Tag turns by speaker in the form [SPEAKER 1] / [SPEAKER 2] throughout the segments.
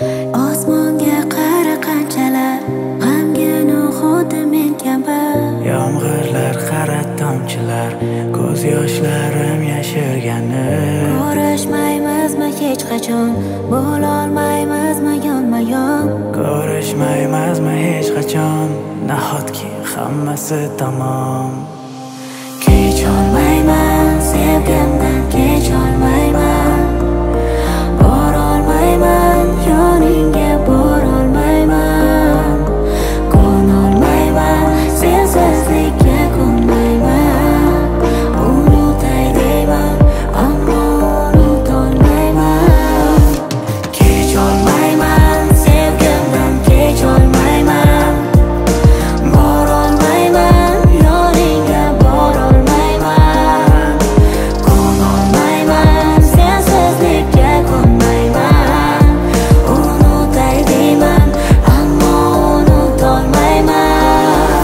[SPEAKER 1] Osmonga qara qanchalar g'amgin xuddi men kabi.
[SPEAKER 2] Yomg'irlar qara tomchilar, ko'z yoshlarim yashirgani.
[SPEAKER 1] Ko'rishmaymizmi hech qachon, bo'lolmaymizmi yonma-yon.
[SPEAKER 2] Ko'rishmaymizmi hech qachon, nahotki hammasi tamom.
[SPEAKER 1] Kecholmayman sevgimdan, kecholmayman. Borolmayman yoningga, borolmayman. Ko'nolmayman sensizlikka, ko'nmayman. Unutay deyman, ammo unutolmayman. Kecholmayman sevgimdan, kecholmayman. Borolmayman yoningga, borolmayman. Ko'nolmayman sensizlikka, ko'nmayman. Unutay deyman, ammo unutolmayman.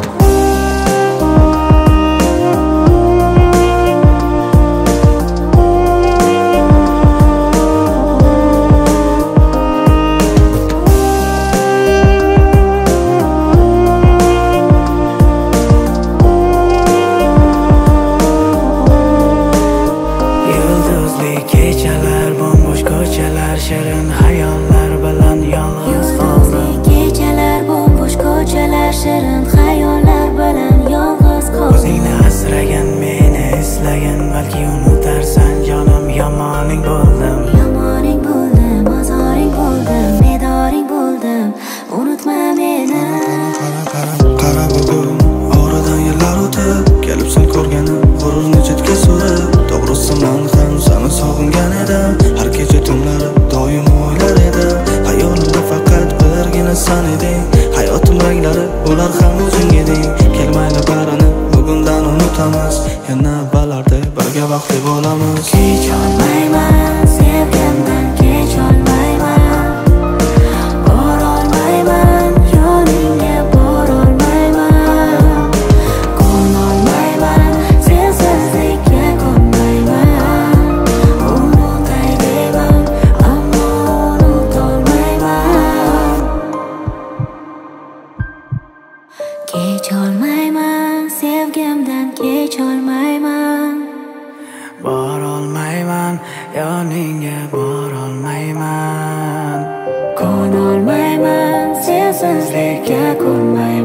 [SPEAKER 2] Yulduzli kechalar, bo'm-bo'sh ko'chalar, shirin xayollar bilan yolg'iz qoldim.
[SPEAKER 1] Kechalar, bo'm-bo'sh ko'chalar, shirin xayollar bilan yolg'iz qoldim.
[SPEAKER 2] O'zingni asragan, meni eslagan, balki unutarsan jonim, yomoning bo'ldim.
[SPEAKER 1] Yomoning bo'ldim, ozoring bo'ldim, medoring bo'ldim. Unutma meni.
[SPEAKER 3] Qara bugun oradan yillar o'tib, kelibsan ko'rganim g'ururni chetga surib. To'g'risi men ham seni sog'ingan edim, har kecha tunlari doim o'ylar edim. Hayolimda faqat birgina sen eding, hayotim ranglari ular ham o'zing eding. Kelmayli barini bugundan unutamiz, yana balarda birga vaqtli bo'lamiz.
[SPEAKER 1] Kecholmayman sevgimdan, kecholmayman. Borolmayman yoningga, borolmayman. Ko'nolmayman sensizlikka, ko'nmayman. Unutay deyman, ammo unutolmayman. Kecholmayman sevgimdan, kecholmayman.
[SPEAKER 2] Borolmayman yoningga, borolmayman.
[SPEAKER 1] Ko'nolmayman sensizlikka, ko'nmayman.